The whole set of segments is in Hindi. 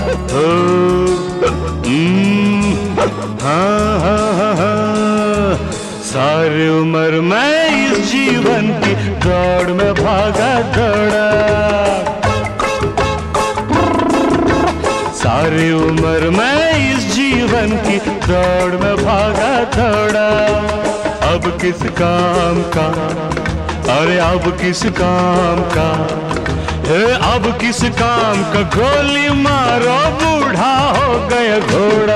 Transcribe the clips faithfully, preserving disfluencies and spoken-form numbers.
हो, हम्म, हाँ हाँ हाँ हाँ। सारी उम्र मैं इस जीवन की दौड़ में भागा दौड़ा, सारी उम्र मैं इस जीवन की दौड़ में भागा दौड़ा। अब किस काम का, अरे अब किस काम का, हे अब किस काम का, गोली मारो बूढ़ा हो गया घोड़ा।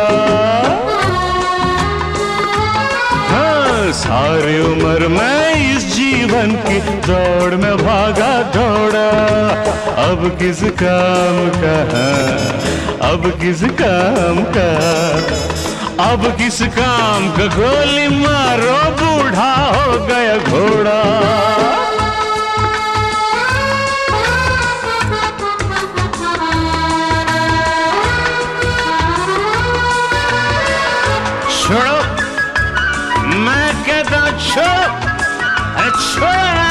हाँ, सारी उम्र मैं इस जीवन की दौड़ में भागा दौड़ा। अब किस काम का, अब किस काम का, अब किस काम का, गोली मारो बूढ़ा हो गया घोड़ा। छोड़ो, मैं कहता हूं छोड़ो, छोड़ो ना।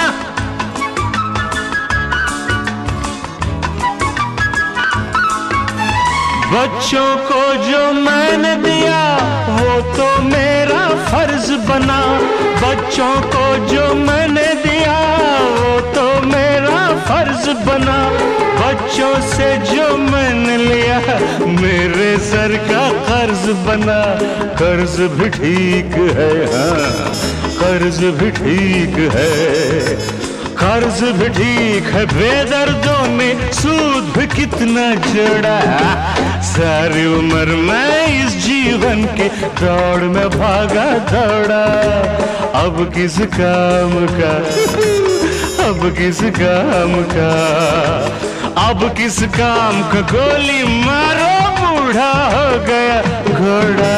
बच्चों को जो मैंने दिया वो तो मेरा फर्ज बना, बच्चों को जो मैंने दिया वो तो मेरा फर्ज बना। बच्चों से जो मैंने लिया मेरे सर का कर्ज बना। कर्ज भी ठीक है, हाँ कर्ज भी ठीक है, कर्ज भी ठीक है, बेदर्दों ने सूद भी कितना जोड़ा। सारी उम्र मैं इस जीवन के दौड़ में भागा दौड़ा। अब किस काम का, अब किस काम का, अब किस काम का, गोली मारो बूढ़ा हो गया घोड़ा।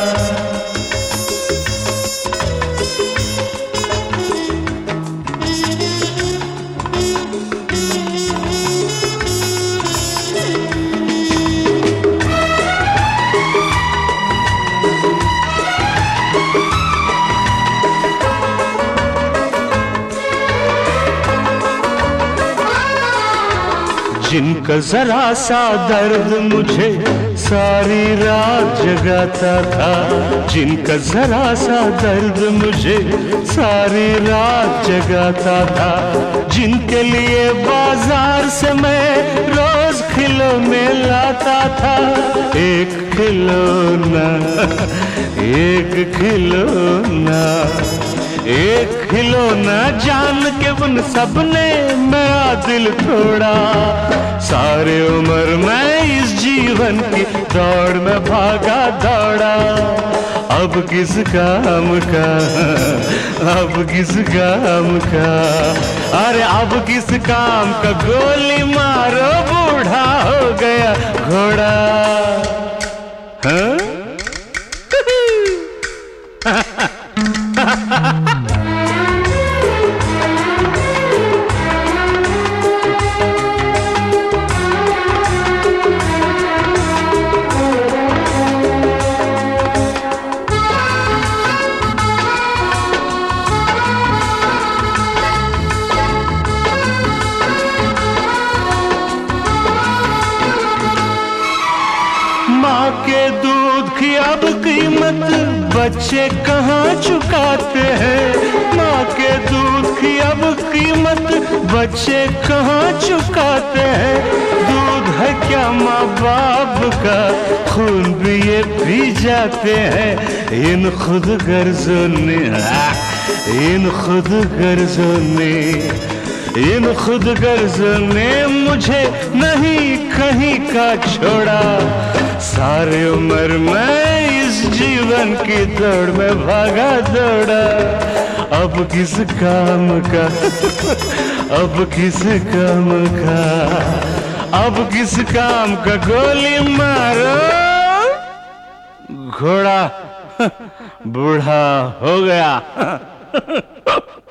जिनका जरा सा दर्द मुझे सारी रात जगाता था, जिनका जरा सा दर्द मुझे सारी रात जगाता था, जिनके लिए बाजार से मैं रोज खिलौने लाता था। एक खिलौना, एक खिलौना, एक खिलौना जान के उन सब ने मेरा दिल तोड़ा। सारी उम्र मैं इस जीवन की दौड़ में भागा दौड़ा। अब किस काम का, अब किस काम का, अरे अब किस काम का, गोली मारो बूढ़ा हो गया घोड़ा। हाँ? माँ के दूध की अब कीमत बच्चे कहाँ चुकाते हैं। माँ के दूध की अब कीमत बच्चे कहाँ चुकाते हैं। दूध है क्या माँ बाप का, खून भी ये पी जाते हैं। इन खुद गर्जों ने, इन खुद गर्जों ने, इन खुद गर्जों ने मुझे नहीं कहीं का छोड़ा। सारी उम्र मैं इस जीवन की दौड़ में भागा दौड़ा। अब किस काम का, अब किस काम का, अब किस काम का, गोली मारो घोड़ा बूढ़ा हो गया।